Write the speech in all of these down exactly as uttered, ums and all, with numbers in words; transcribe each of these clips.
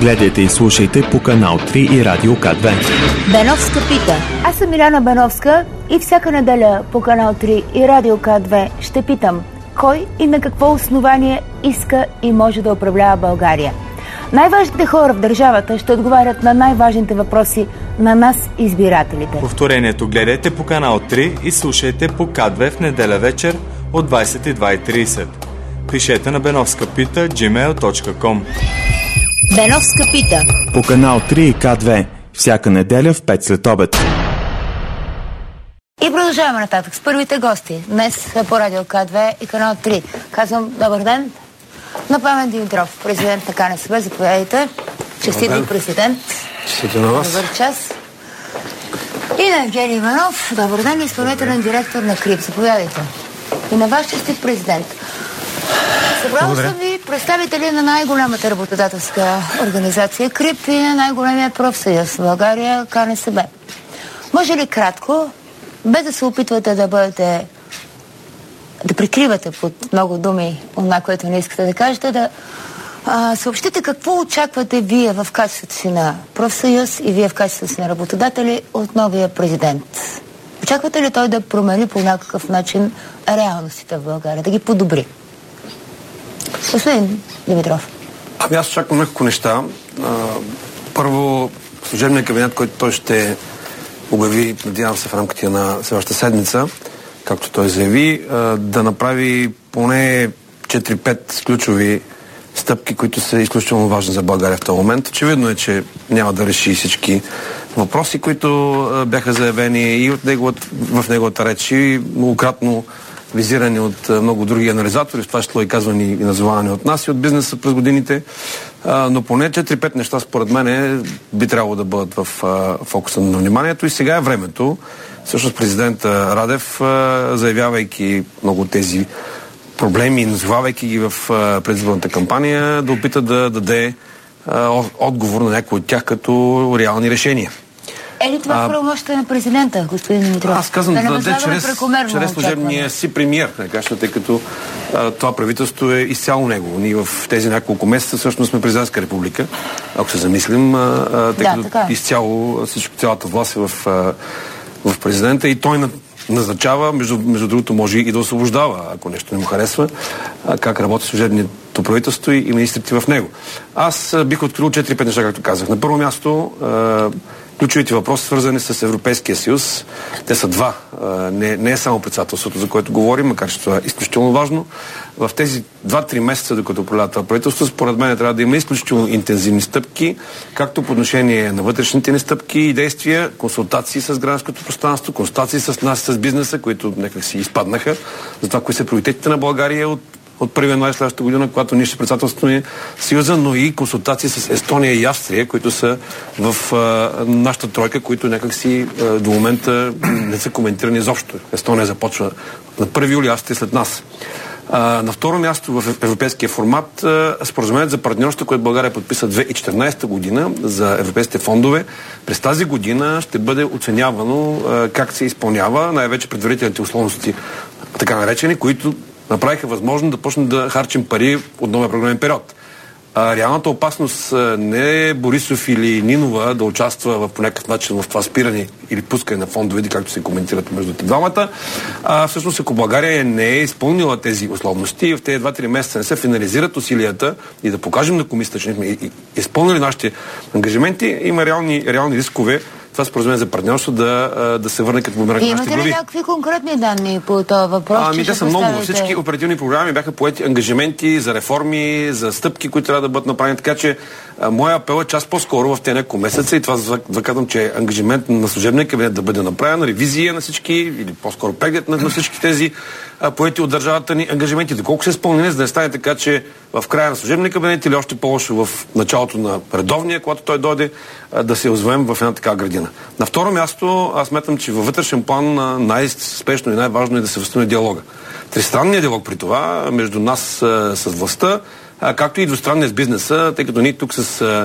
Гледайте и слушайте по канал три и Радио К две. Беновска пита. Аз съм Миляна Беновска и всяка неделя по канал три и Радио К две ще питам кой и на какво основание иска и може да управлява България. Най-важните хора в държавата ще отговарят на най-важните въпроси на нас, избирателите. Повторението гледайте по канал три и слушайте по К две в неделя вечер от двадесет и две и тридесет. Пишете на беновска пита джи мейл точка ком. Беновска пита. По канал три и К две. Всяка неделя в пет след обед. И продължаваме нататък с първите гости. Днес по Радио К две и канал три. Казвам добър ден на Пламен Димитров, президент на К Н С Б. Заповядайте. Честит президент. Честито на вас. Добър час. И на Евгений Иванов. Добър ден, изпълнителен директор на КРИБ. Заповядайте. И на ваш честит президент. Събрал съм ви представители на най-голямата работодателска организация КРИБ и на най-големия профсъюз в България К Н С Б. Може ли кратко, без да се опитвате да бъдете, да прикривате под много думи това, което не искате да кажете, да а, съобщите какво очаквате вие в качеството си на профсъюз и вие в качеството си на работодатели от новия президент? Очаквате ли той да промени по някакъв начин реалностите в България, да ги подобри? Господин Димитров. Ами аз очаквам няколко неща. А, първо, служебният кабинет, който той ще обяви, надявам се в рамките на следващата седмица, както той заяви, а, да направи поне четири-пет ключови стъпки, които са изключително важни за България в този момент. Очевидно е, че няма да реши всички въпроси, които а, бяха заявени и от неговата, в неговата реч, и многократно визирани от а, много други анализатори, в това число и казвани и назовани от нас и от бизнеса през годините. А, но поне четири-пет неща, според мен, би трябвало да бъдат в а, фокуса на вниманието. И сега е времето. Всъщност президента Радев, а, заявявайки много тези проблеми, назовавайки ги в а, предизборната кампания, да опита да даде а, отговор на някои от тях като реални решения. Е ли това правомощие на президента, господин Димитров? Аз казвам да даде чрез, чрез служебния си премиер, тъй като а, това правителство е изцяло него. Ние в тези няколко месеца всъщност сме президентска република, ако се замислим, а, а, тъй да, като е. изцяло всичко, цялата власт е в, а, в президента и той назначава, между, между другото може и да освобождава, ако нещо не му харесва, а, как работи служебното правителство и, и министрите в него. Аз а, бих открил четири-пет неща, както казах. На първо място, а, ключовите въпроси, свързани с Европейския съюз. Те са два. Не, не е само председателството, за което говорим, макар че това е изключително важно. В тези два-три месеца, докато управлява това правителство, според мен трябва да има изключително интензивни стъпки, както по отношение на вътрешните ни стъпки и действия, консултации с гражданското пространство, консултации с нас, с бизнеса, които някак си изпаднаха за това, кои са приоритетите на България от от първи януари следващата година, когато ние ще председателстваме Съюза, но и консултации с Естония и Австрия, които са в а, нашата тройка, които някакси а, до момента не са коментирани изобщо. Естония започва на първи юли, Австрия след нас. А, на второ място в европейския формат споразумението за партньорство, което България подписа две хиляди и четиринадесета година за европейските фондове, през тази година ще бъде оценявано а, как се изпълнява, най-вече предварителните условности, така наречени, които направиха възможно да почнем да харчим пари от новия програмен период. А, реалната опасност не е Борисов или Нинова да участва в, по някакъв начин в това спиране или пускане на фондове, както се коментират между двамата. А, всъщност, ако България не е изпълнила тези условности и в тези два-три месеца не се финализират усилията и да покажем на комисията, че сме изпълнили нашите ангажименти, има реални, реални рискове това споразумение за партньорство да, да се върне като бумеранг на нашите глави. Имате ли някакви конкретни данни по този въпрос? Ами те са много. Всички оперативни програми бяха поети ангажименти за реформи, за стъпки, които трябва да бъдат направени. Така че а, моя апел е част по-скоро в тези няколко месеца и това заказвам, че е ангажимент на служебния кабинет да бъде направен, ревизия на всички или по-скоро преглед на, на всички тези а, поети от държавата ни ангажименти. Доколко се изпълнени, за да не стане така, че в края на служебния кабинет или още по-лошо в началото на редовния, когато той дойде, а, да се озовем в една такава градина. На второ място, аз сметам, че във вътрешен план най-спешно и най-важно е да се възстанови диалога. Тристранният диалог при това между нас а, с властта, а, както и двустранния с бизнеса, тъй като ние тук с,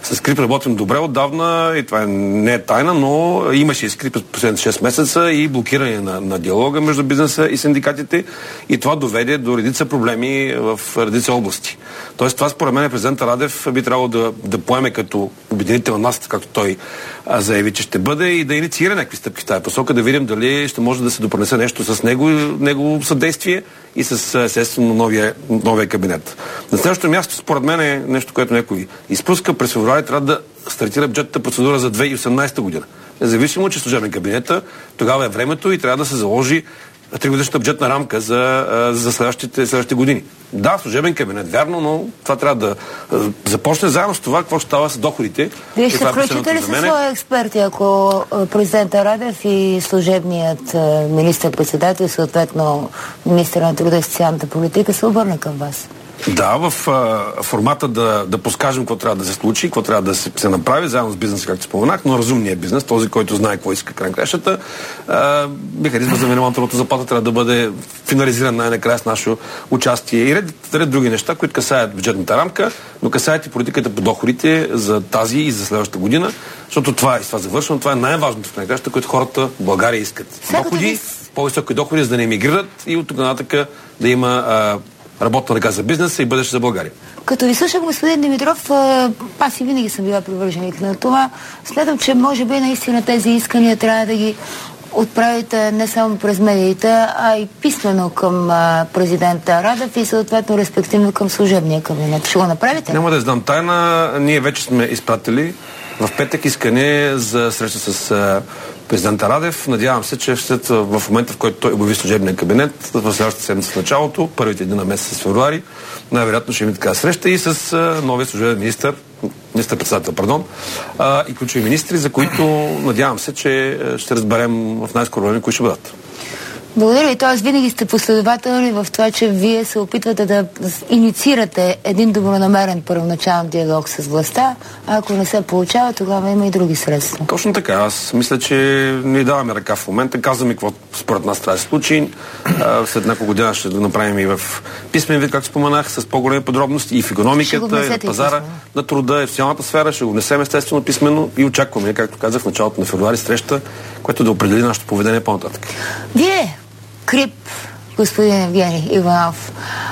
С Крип работим добре отдавна и това не е тайна, но имаше и Крип през последните шест месеца и блокиране на, на диалога между бизнеса и синдикатите и това доведе до редица проблеми в редица области. Тоест това според мен президента Радев би трябвало да, да поеме като обединител на нас, както той а, заяви, че ще бъде и да инициира някакви стъпки в тази посока, да видим дали ще може да се допринесе нещо с него, него съдействие и с естествено новия, новия кабинет. На следващото място, според мен е нещо, което някой изпуска. През февруари трябва да стартира бюджетната процедура за две хиляди и осемнадесета година. Независимо, че служебен кабинета, тогава е времето и трябва да се заложи тригодишната бюджетна рамка за, за следващите, следващите години. Да, служебен кабинет, вярно, но това трябва да започне заедно с това, какво ще става с доходите. Вие ще включите ли със свои експерти, ако президента Радев и служебният министър-председател, съответно министър на труда и социалната политика, се обърне към вас? Да, в а, формата да, да подскажем какво трябва да се случи, какво трябва да се, се направи, заедно с бизнеса, както споменах, но разумният бизнес, този, който знае какво иска край кращата. Механизма за минималната заплата трябва да бъде финализиран най-накрая с наше участие и ред, ред други неща, които касаят бюджетната рамка, но касаят и политиката по доходите за тази и за следващата година, защото това, и това завършвам, това е най-важното в край кращата, което хората в България искат. Доходи, по-високи доходи, за да не емигрират и от тук нататък да има а, работна ръка за бизнеса и бъдеще за България. Като ви слушам, господин Димитров, аз и винаги съм била привърженик на това. Следвам, че може би наистина тези искания трябва да ги отправите не само през медиите, а и писмено към президента Радев и съответно респективно към служебния кабинет. Ще го направите? Няма да знам тайна. Ние вече сме изпратили в петък искане за среща с президента Радев. Надявам се, че след, в момента, в който той обяви служебния кабинет, в следващата седмица в началото, първите дни на месец февруари, най-вероятно ще има така среща и с а, новия служебен министър, министър-председател, пардон, а, и ключови министри, за които надявам се, че ще разберем в най-скоро време кои ще бъдат. Благодаря ви. Тоест, винаги сте последователни в това, че вие се опитвате да инициирате един добронамерен първоначален диалог с властта, а ако не се получава, тогава има и други средства. Точно така. Аз мисля, че ни даваме ръка в момента. Казваме какво според нас трябва да се случи. След няколко година ще го направим и в писмен вид, както споменах, с по-големи подробности и в икономиката, и в пазара на труда, и в социалната сфера. Ще го внесем естествено писменно и очакваме, както казах, в началото на февруари среща, което да определи нашето поведение по-нататък. Вие, Крип, господин Евгений Иванов.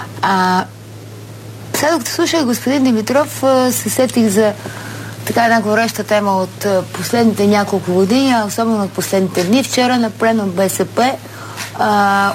А, сега докато слушах господин Димитров, се сетих за така една гореща тема от последните няколко години, а особено от последните дни. Вчера на пленум БСП а,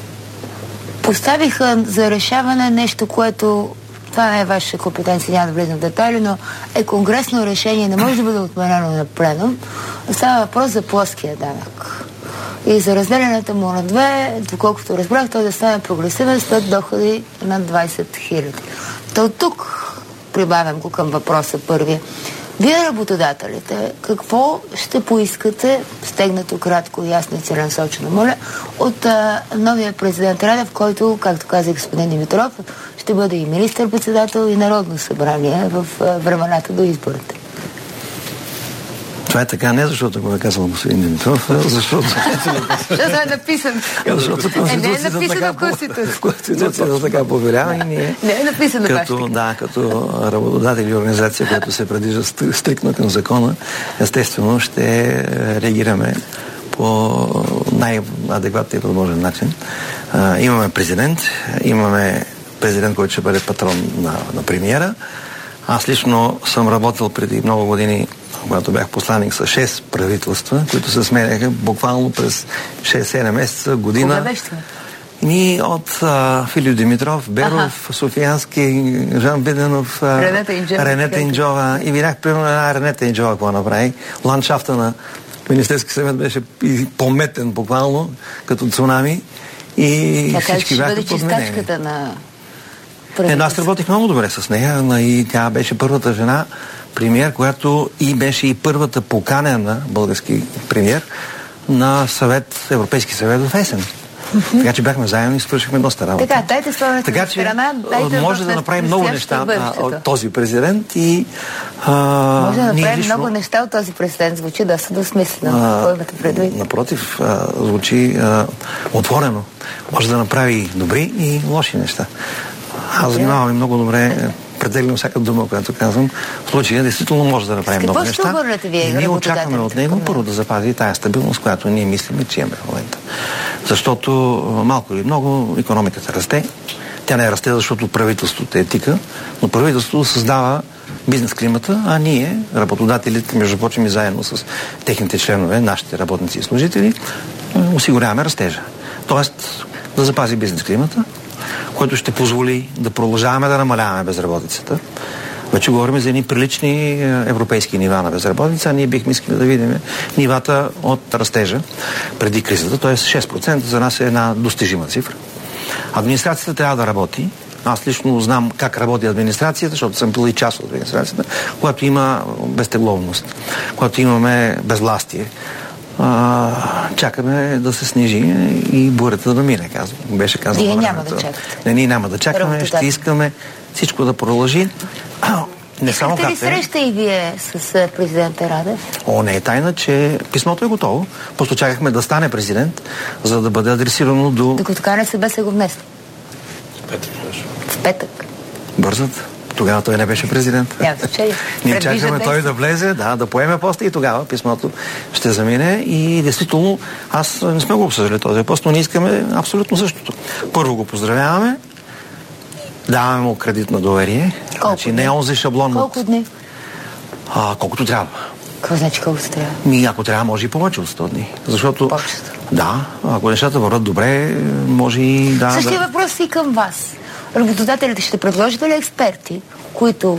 поставиха за решаване нещо, което това не е ваша компетенция, няма да влизам в детайли, но е конгресно решение, не може да бъде отменено на пленум. Става въпрос за плоския данък. И за разделянето му на две, доколкото разбрах, той да стане прогресивен след доходи на двайсет хиляди. То от тук прибавям го към въпроса първия. Вие, работодателите, какво ще поискате, стегнато кратко, ясно и целенасочено, моля, от а, новия президент Радев, който, както каза господин Димитров, ще бъде и министър-председател и народно събрание в а, времената до изборите? Това е така не защото го е казал господин Димитров, а защото... Защото е написан. Защото е, не е написано в Конституцията. Конституцията така повелява и ние... Не е написано като, да, като работодатели и организация, която се предвижда стриктно към закона, естествено ще реагираме по най-адекватния възможен начин. А, имаме президент, имаме президент, който ще бъде патрон на, на премиера. Аз лично съм работил преди много години, когато бях посланник с шест правителства, които се сменяха буквално през шест-седем месеца, година. Кога беше това? Ни от а, Филип Димитров, Беров, аха, Софиянски, Жан Виденов, а, Ренета Инджова, Ренета Инджова. И видях, примерно, една Ренета Инджова, какво направи. Ландшафта на Министерски съвет беше пометен буквално, като цунами. И така, всички бяха подменени. Така ще бъде чистачката на... Е, аз работих много добре с нея, и тя беше първата жена премиер, която и беше и първата поканена български премиер на съвет, Европейски съвет в есен. Mm-hmm. Така че бяхме заедно и свършихме доста работа. Така, дайте спомнете на страна, дайте може да направим много неща от този президент и... А, може да направим лично, много неща от този президент. Звучи доста досмислено. Какво имате предвид? Напротив, а, звучи а, отворено. Може да направи добри и лоши неща. Аз внимавам и много добре определено всяка дума, която казвам. В случая действително може да направим много неща. Какво ще обърнете вие? И ние очакваме от него първо да запази тая стабилност, която ние мислим, че имаме в момента. Защото малко или много икономиката расте. Тя не расте, защото правителството е тика, но правителството създава бизнес климата, а ние, работодателите, между прочим и заедно с техните членове, нашите работници и служители, осигуряваме растежа. Тоест да запази бизнес климата, който ще позволи да продължаваме да намаляваме безработицата. Вече говорим за едни прилични европейски нива на безработица, а ние бихме искали да видим нивата от растежа преди кризата, т.е. шест процента за нас е една достижима цифра. Администрацията трябва да работи. Аз лично знам как работи администрацията, защото съм бил и част от администрацията, когато има безтегловност, когато имаме безвластие. А, чакаме да се снижи и бурята да мине, казвам. Беше казано. Вие няма да чакате. Не, ние няма да чакаме, Работата. Ще искаме всичко да продължи. Не само Искате ли среща и вие с президента Радев? О, не е тайна, че писмото е готово. Просто чакахме да стане президент, за да бъде адресирано до... Докато така не се беше го внесло. В петък. Бързат. Тогава той не беше президент. Няма значение. Ние Предвиждате чакаме той да влезе, да, да поеме поста и тогава писмото ще замине. И действително, аз не сме го обсъждали този пост, но ние искаме абсолютно същото. Първо го поздравяваме, даваме му кредит на доверие. Колко Значи дни? не онзи шаблон. Колко от... дни? А, колкото трябва. Какво значи колко се трябва? Ми, ако трябва, може и повече от сто дни. Защото... Повече. Да, ако нещата върват добре, може и да... Същия да... въпрос и към вас. Работодателите ще предложите ли експерти, които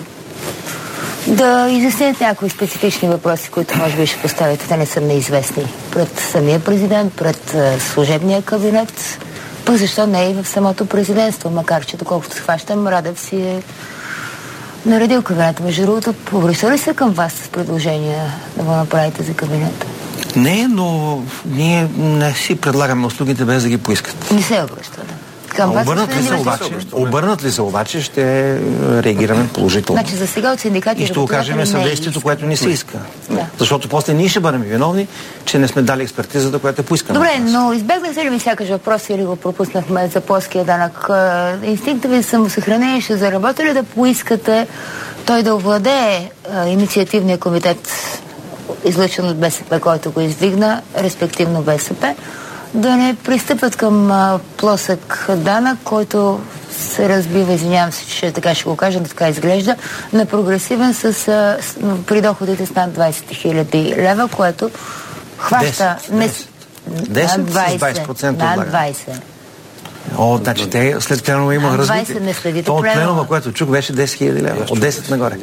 да изяснят някои специфични въпроси, които може би ще поставите, те не са неизвестни пред самия президент, пред служебния кабинет, пък защо не и в самото президентство, макар че доколкото схващам, Радев си е наредил кабинета. Между другото, обръща ли се към вас с предложения да го направите за кабинета? Не, но ние не си предлагаме услугите без да ги поискат. Не се обръща, да. Към вас Обърнат ли се обаче, обърнат ли се обаче, ще реагираме положително. Значи за сега от синдикати и ще окажем съдействието, което ни се иска. Да. Защото после ние ще бъдем виновни, че не сме дали експертизата, която е поискана. Добре, но избегнахте ли ми сякаш въпрос или го пропуснахме за плоския данък? Инстинктът ви за самосъхранение ще заработи ли да поискате той да овладее инициативния комитет, излъчен от БСП, който го издигна, респективно БСП, да не пристъпят към а, плосък данък, който се разбива, извинявам се, че така ще го кажа, да така изглежда, на прогресивен с, а, с при доходите с над двайсет хиляди лева, което хваща десет, десет, над двайсет, двайсет процента над облагане. двайсет. О, значи те след пленума има развитие. не следите То от пленума. пленума, което чух, беше десет хиляди лева. От десет нагоре.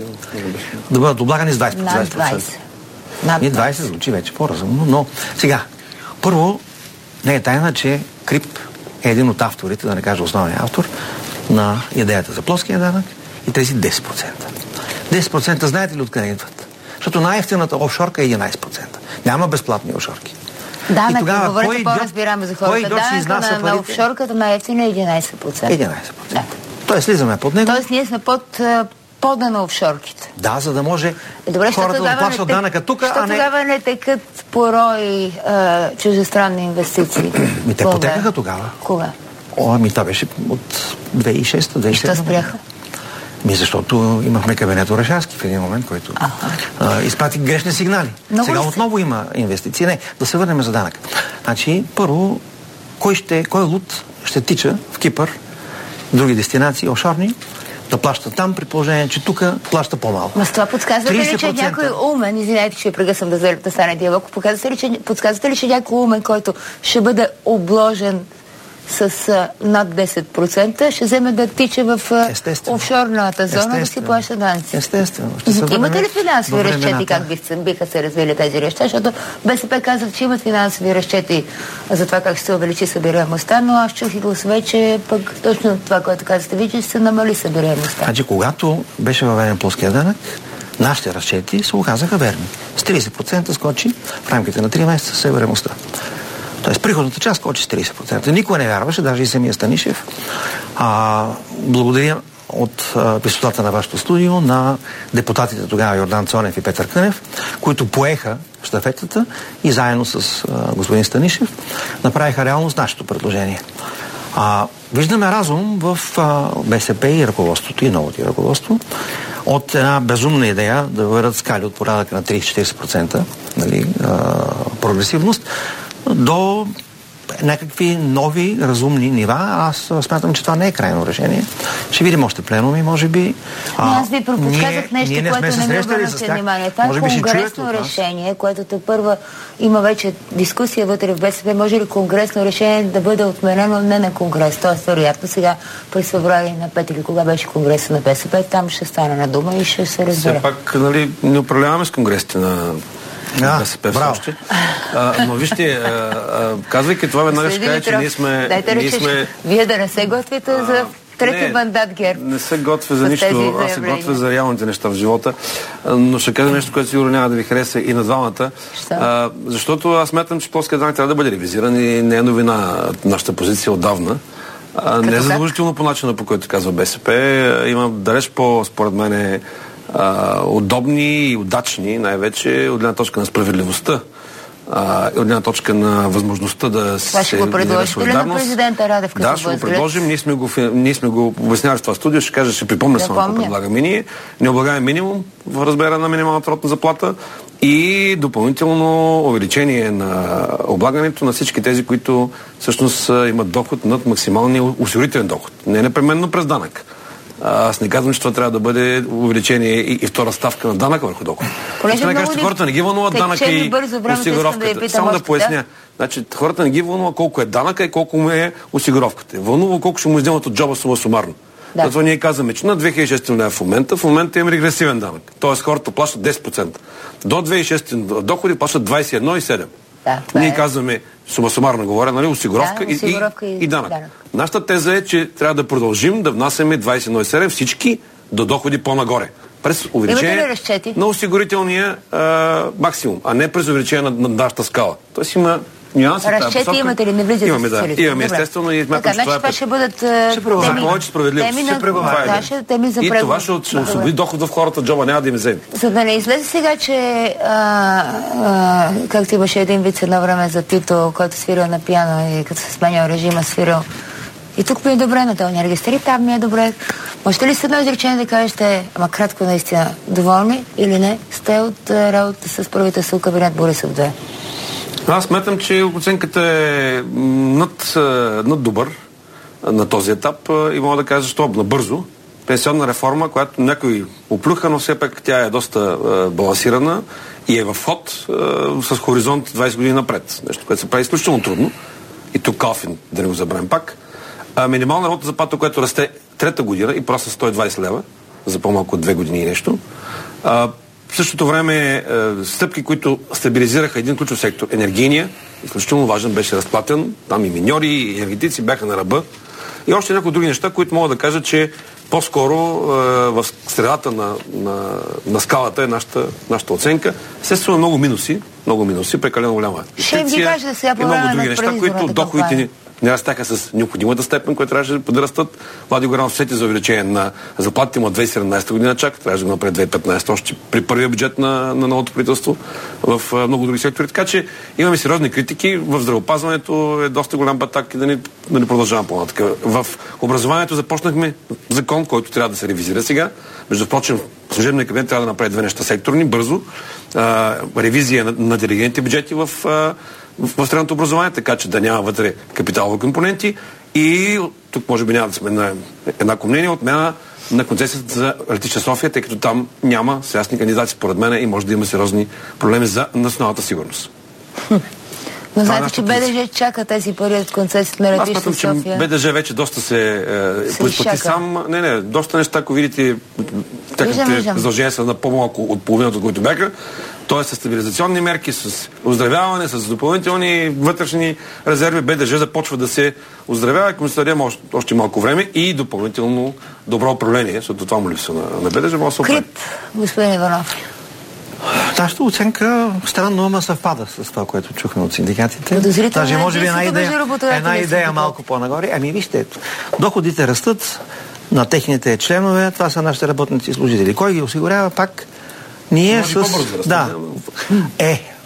Да бъдат облагани с двайсет процента. Над двайсет. Над Ние двайсет звучи вече по-разумно, но сега, първо, не е тайна, че Крип е един от авторите, да не кажа основният автор, на идеята за плоския данък и тези десет процента. десет процента знаете ли откъде идват? Защото най-ефтината офшорка е единайсет процента. Няма безплатни офшорки. Да, И тогава, говорите кой по-разбираемо за кой хората. идиот ще Данъка изнася на, на парите? офшорката най-ефтина е единайсет процента. единайсет процента. Да. Тоест, слизаме под него. Тоест ние сме под а, пода на офшорките. Да, за да може Е, добре, хората да тогава плащат не тек- данъка тук, що а не... тогава не текат порой а, чуждестранни инвестиции? Ми те Кога? потекаха тогава. Кога? О, ами това беше от две хиляди и шеста, две хиляди и седма. Що спряха? Ми защото имахме кабинет Орешарски в един момент, който а, изпрати грешни сигнали. Много Сега ли се? отново има инвестиции. Не, да се върнем за данък. Значи, първо, кой, ще, кой луд ще тича в Кипър, в други дестинации, офшорни, да плаща там, при положение, че тук плаща по-малко. Ма с това подсказвате ли, че трийсет процента. някой умен, извинете, че прегъсвам да, да стане диалог, подсказвате ли, че, подсказвате ли, че някой умен, който ще бъде обложен с а, над десет процента, ще вземе да тича в а, офшорната зона да си Естествено. плаща данъци? Естествено. Ще се Имате върнем ли финансови във разчети, времената. как биха, биха се развили тези разчети? Защото БСП казва, че имат финансови разчети за това как ще се увеличи събираемостта, но аз чух и гласове, че пък точно това, което казахте ви, че ще се намали събираемостта. Значи, когато беше въведен плоския данък, нашите разчети се оказаха верни. С трийсет процента скочи в рамките на три месеца събираемостта. Тоест, приходната част скочи с трийсет процента. Никой не вярваше, даже и самия Станишев. А, благодаря от а, висотата на вашето студио на депутатите тогава Йордан Цонев и Петър Кънев, които поеха щафетата и заедно с а, господин Станишев направиха реалност нашето предложение. А, виждаме разум в а, БСП и ръководството, и новото ръководство, от една безумна идея да въведат скали от порядъка на трийсет до четирийсет процента, нали, а, прогресивност, до някакви нови разумни нива. Аз смятам, че това не е крайно решение. Ще видим още пленуми, може би. Но аз ви проподсказах нещо, ние не което не ми обърнахте внимание. Това е конгресно решение, което те първа има вече дискусия вътре в БСП. Може ли конгресно решение да бъде отменено не на конгрес? Тоест, вероятно сега през февруари на пет или кога беше конгреса на БСП, там ще стане на дума и ще се разбере. Все пак, нали, не управляваме с конгресите на А, БСП все още. А, но вижте, а, а, казвайки това, веднага ще кажа, че ние сме... Дайте ние речеш, сме... вие да не се готвите а, за трети не, мандат ГЕРБ. Не се готвя за нищо, аз се готвя за реалните неща в живота. Но ще кажа нещо, което сигурно няма да ви хареса и на двамата. А, защото аз смятам, че плоският данък трябва да бъде ревизиран и не е новина нашата позиция отдавна. А, не е задължително по начина, по който казва БСП. Има далеч по, според мен, е, а, удобни и удачни, най-вече от гледна точка на справедливостта. Uh, от една точка на възможността да това се... Това ще го предложите ли на президента Радев? Да, ще го предложим. Ние сме го, ние сме го обяснявали в това студио. Ще кажа, ще припомня да само, какво предлагаме ние. Не облагаме минимум в размера на минималната работна заплата и допълнително увеличение на облагането на всички тези, които всъщност имат доход над максималния осигурителен доход. Не непременно през данък. Аз не казвам, че това трябва да бъде увеличение и, и втора ставка на данък върху доход. Понеже не кажа, че хората не ги вълнува данъка и осигуровката. Да Само да поясня. Да. Значи, хората не ги вълнува колко е данъка и колко му е осигуровката. Вълнува колко ще му издемат от джоба сума сумарно. Да. Затова ние казваме, че на две хиляди и шеста лева в момента, в момента има регресивен данък. Тоест хората плащат десет процента. До две хиляди и шеста доходи плащат двадесет и едно цяло и седем. Да, ние е... казваме, сума сумарно говоря, нали, осигуровка, да, осигуровка и, и, и данък. данък. Нашата теза е, че трябва да продължим да внасяме двадесет и едно цяло и седем всички до доходи по-нагоре. През увеличение на осигурителния а, максимум, а не през увеличение на, на нашата скала. Тоест има нюанси. Разчети имате ли? Не влизате имаме, да. Имаме, естествено, и смятам, че това е... Това ще бъдат теми... повече справедливост. Ще преговаряме. И това ще освободи доход в хората, джоба няма да им вземе. За да не излезе сега, че както имаше един вид едно време за Тито, който свирил на пиано и като се сменял режима, свирил. И тук ми е добре, на това не регистри, там ми е добре. Можете ли с едно изречение да кажете, ама кратко наистина, доволни или не сте от работата с правителство кабинет Борисов две? Аз смятам, че оценката е над, над добър на този етап и мога да кажа защо набързо. Пенсионна реформа, която някой оплюха, но все пак тя е доста е, балансирана и е в ход е, с хоризонт двадесет години напред. Нещо, което се прави изключително трудно. И тук Калфин, да не го забравим пак. А, минимална работна заплата, която расте трета година и просто сто и двадесет лева за по-малко от две години и нещо. А, в същото време е, стъпки, които стабилизираха един ключов сектор, енергийния, изключително важен, беше разплатен. Там и миньори, и енергетици бяха на ръба. И още някои други неща, които мога да кажа, че по-скоро е, в средата на, на, на скалата е нашата, нашата оценка. Естествено много минуси, много минуси, прекалено голяма инвестиция и много други неща, които доходите ни не растяха с необходимата степен, която трябваше да растат. Влади Горанов сети за увеличение на заплатите му от две хиляди и седемнадесета година чак, трябваше да го направи две хиляди и петнадесета, още при първия бюджет на, на новото правителство в а, много други сектори. Така че имаме сериозни критики. В здравеопазването е доста голям батак и да не, да не продължавам по-нататък. В образованието започнахме закон, който трябва да се ревизира сега. Между прочим, служебният кабинет трябва да направи две неща секторни, бързо. А, ревизия на, на делегираните бюджети в а, в средното образование, така че да няма вътре капиталови компоненти и тук може би няма да сме на еднакво мнение, отмяна на концесията за летище София, тъй като там няма сериозни кандидати според мен и може да има сериозни проблеми за националната сигурност. Но знаете, че БДЖ чака тези пари от концесията на летище София? Аз смятам, че БДЖ вече доста се е, поизплати сам. Не, не, доста неща, ако видите, техните задължения са на по-малко от половината, от които бяха. Т.е. с стабилизационни мерки, с оздравяване, с допълнителни вътрешни резерви, БДЖ започва да се оздравява, ако ми се даде още, още малко време и допълнително добро управление, защото това му липсва на, на БДЖ. Може да се оправи. Крип, господин Иванов. Нашата оценка странно, ама съвпада с това, което чухме от синдикатите. Даже може би една идея, една идея малко по-нагоре. Ами вижте, доходите растат на техните членове, това са нашите работници и служители. Кой ги осигурява пак? Ние може с... Да. Е,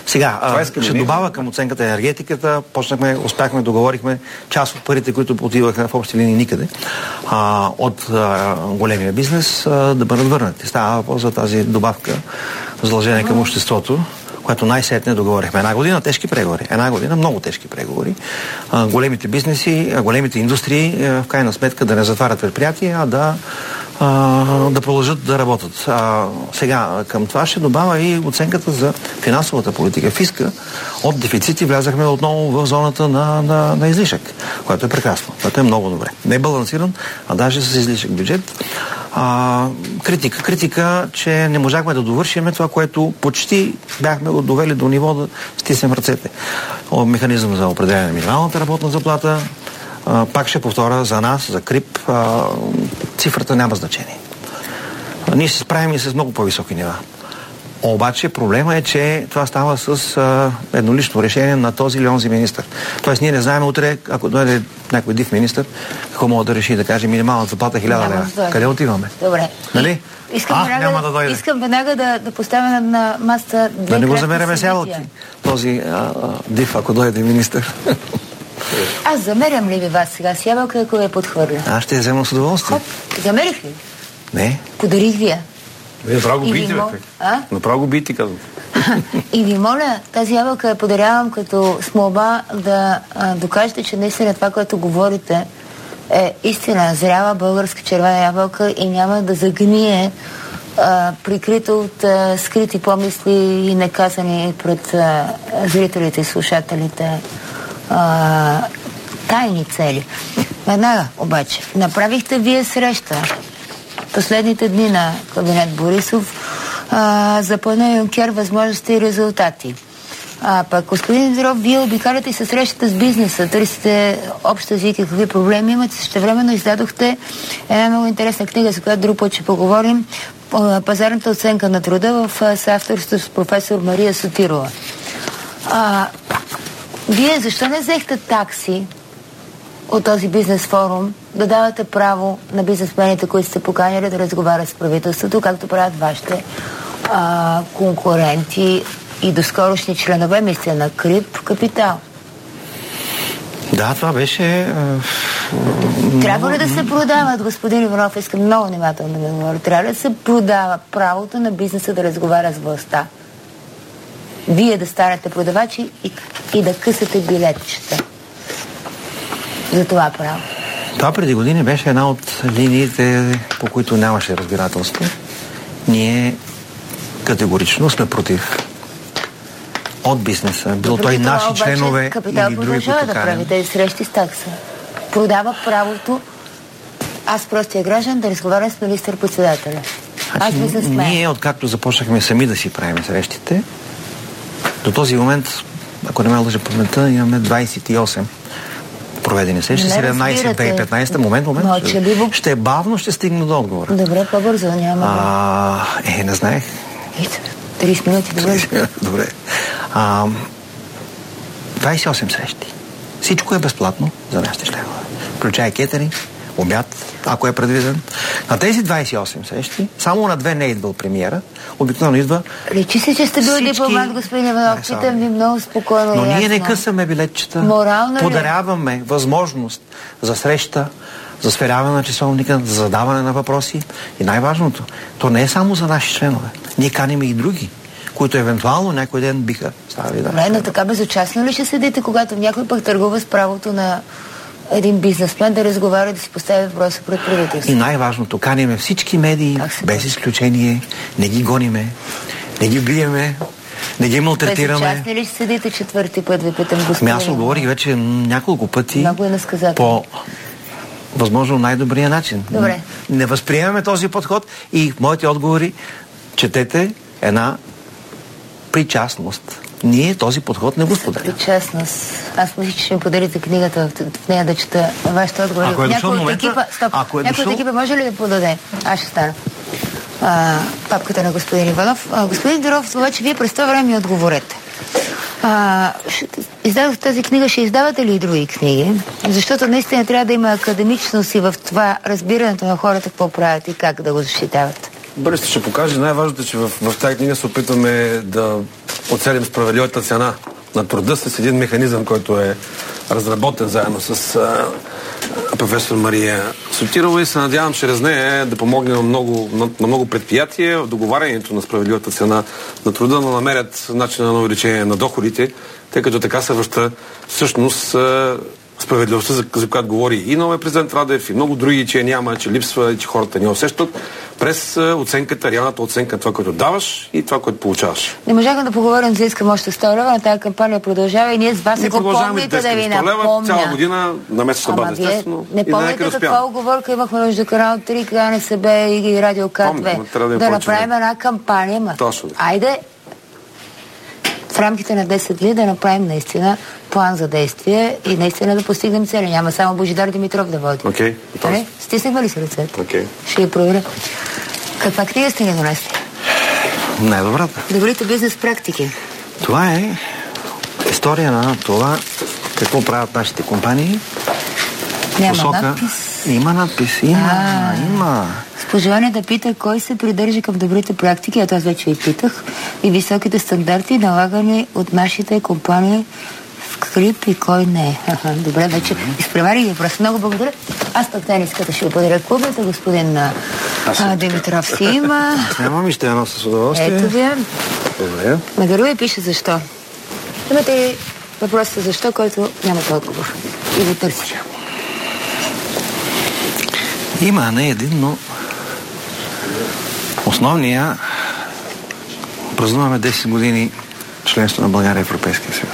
Сега, а, ще добавя към оценката енергетиката. Почнахме, успяхме, договорихме част от парите, които отиваха в общи линии никъде а, от а, големия бизнес а, да бъдат върнати. Става въпрос за тази добавка задължение към обществото, което най-сетне договорихме. Една година тежки преговори. Една година много тежки преговори. А, големите бизнеси, а, големите индустрии, а, в крайна сметка да не затварят предприятия, а да, а, да продължат да работят. А, сега, към това ще добавя и оценката за финансовата политика. Фиска от дефицити влязахме отново в зоната на, на, на излишък, което е прекрасно. което е много добре. Не е балансиран, а даже с излишък бюджет. А, критика. Критика, че не можахме да довършим това, което почти бяхме го довели до ниво да стиснем ръцете. О, механизъм за определяне на минималната работна заплата. А, пак ще повторя, за нас, за КРИП, а, цифрата няма значение. А, ние се справим и с много по-високи нива. Обаче проблема е, че това става с а, еднолично решение на този или онзи министър. Тоест ние не знаем утре, ако дойде някой див министър, какво мога да реши да каже минималната заплата хиляда лева. Къде отиваме? Добре. Нали? Искам а, веднага, няма да дойде. Искам веднага да, да поставя на, на масата две да не го кратки замеряме сялото. Този а, а, див, ако дойде министър. Аз замерям ли ви вас сега с ябълка, ако я подхвърля? Аз ще я взема с удоволствие. Хоп, замерих ли? Не. Подарих ви я. Вие направо го бийте, мол... бе. Направо го бийте, казвам. И ви моля, тази ябълка я подарявам като с молба да а, докажете, че наистина това, което говорите, е истина зряла българска червена ябълка и няма да загние а, прикрита от а, скрити помисли и неказани пред а, зрителите и слушателите а, тайни цели. Веднага обаче, направихте вие среща последните дни на кабинет Борисов а, за плана Юнкер, възможности и резултати. А пък, господин Димитров, вие обикаляте и се срещате с бизнеса, търсите общ език, какви проблеми имате. Същевременно издадохте една много интересна книга, за която друг път ще поговорим, Пазарната оценка на труда в съавторство с професор Мария Сотирова. А, вие защо не взехте такси от този бизнес форум да давате право на бизнесмените, които сте поканили да разговарят с правителството, както правят вашите а, конкуренти и доскорошни членове, мисля, на КРИП Капитал? Да, това беше... А... Трябва ли да се продават, господин Иванов, искам много внимателно да ми говоря, трябва ли да се продава правото на бизнеса да разговаря с властта? Вие да станете продавачи и, и да късате билетчета за това право. Това преди години беше една от линиите, по които нямаше разбирателство. Ние категорично сме против. От бизнеса. Било той и наши обаче, членове Капитал или други, продължава които да каним. прави тези срещи с такса. Продава правото аз, простия граждан, да разговарям с министър-председателя. Аз мисля с мен. Ние, откакто започнахме сами да си правим срещите, до този момент, ако не ме лъжа паметта, имаме двайсет и осем проведени срещи, седемнайсет две хиляди и петнайсета. Момент, момент. Мълчаливо. Ще бавно ще стигна до отговора. Добре, по-бързо, няма а, Е, не знаех. трийсет минути, добре. Добре. А, двайсет и осем срещи. Всичко е безплатно за нашите членове. Включая кетеринг, обяд, ако е предвиден. На тези двайсет и осем срещи, само на две не е идвал премиера. Обикновено идва... Речи се, че сте бил всички... дипломат, господин Иванов. Питам ви много спокойно. Но и ние ясно. не късаме билетчета. Морално подаряваме ли? възможност за среща, за сверяване на часовника, за задаване на въпроси. И най-важното, то не е само за наши членове. Ние каним и други, които евентуално някой ден биха ставали да... Добре, но така безучастно ли ще седите, когато някой пък търгува с правото на един бизнесмен да разговаря, да си поставя въпроса пред правителството? И най-важното, каниме всички медии, без изключение, не ги гониме, не ги биеме, не ги малтретираме. Безучастни ли ще седите четвърти път, ви питам, господин? Аз отговорих вече няколко пъти много е насказателно. по възможно най-добрия начин. Добре. Не възприемаме този подход и в моите отговори четете една причастност. Ние този подход не го споделяме. Причастност. Аз мисля, че ще ми подарите книгата в нея да чета вашите отговори. Ако е дошъл някой момента... от екипа, стоп, Ако е някой дошъл... от екипа може ли да подаде? Аз ще стана. А, папката на господин Иванов. А, господин Диров, обаче вие през това време ми отговорете. А, издадох тази книга, ще издавате ли и други книги? Защото наистина трябва да има академичност и в това разбирането на хората какво правят и как да го защитават. Бъдеще ще покаже. Най-важното е, че в, в тази книга се опитваме да оцелим справедливата цена на труда с един механизъм, който е разработен заедно с а, професор Мария Сотирова и се надявам чрез нея да помогне на много, на, на много предприятия в договарянето на справедливата цена на труда, да намерят начина на увеличение на доходите, тъй като така се връща всъщност а, справедливостта, за, за която говори и новия президент Радев, и много други, че няма, че липсва и че хората не усещат, през оценката, реалната оценка на това, което даваш и това, което получаваш. Не можахме да поговорим за искам още сто лева, на тази кампания продължава и ние с вас, ако помните, да ви напомня. Цяла година на месечна база, естествено. Не помните каква оговорка имахме между канал три, КНСБ и Радио К две? Да, да направим една кампания. Ма. Точно. Айде в рамките на десет дни да направим наистина план за действие и наистина да постигнем цели. Няма само Божидар Димитров да води. Окей. Okay, стиснахме ли се ръцете? Okay. Ще я проверя. Каква книга сте ни донесли? Най-добрата. Добрите бизнес практики. Това е история на това какво правят нашите компании. Няма посока... надпис. Има надпис. Има. А, има. С пожелание да пита кой се придържа към добрите практики, ето аз вече и питах, и високите стандарти, налагани от нашите компании в Крип и кой не е. Добре, вече изпреварих ги. Просто много благодаря. Аз пък тениската ще благодаря клубата, господин а, Димитров си има. Нямам и ще едно с удоволствие. Ето ви. Благодаря. Нагаруя и пише защо. Имате ли въпроса защо, който нямате отговор? И го търси. Има не един, но основния празнуваме десет години членство на България в Европейския съюз.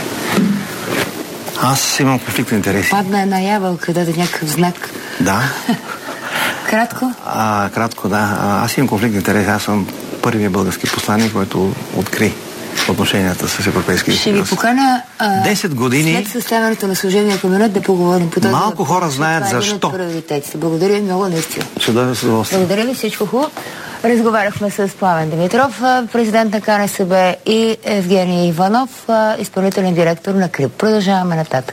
Аз имам конфликт на интереси. Падна една ябълка, даде някакъв знак. Да. Кратко? А, кратко, да. А, аз имам конфликт на интереси. Аз съм първият български посланик, който откри отношенията с Европейския съюз. Ще ви поканя десет години след съставянето на служебния кабинет да поговорим по този малко въпрос. Хора знаят защо. Благодаря ви много, наистина. Ще дойде с удоволствие. Благодаря ви, всичко хубаво. Разговаряхме с Пламен Димитров, президент на КНСБ, и Евгений Иванов, изпълнителен директор на Крип. Продължаваме нататък.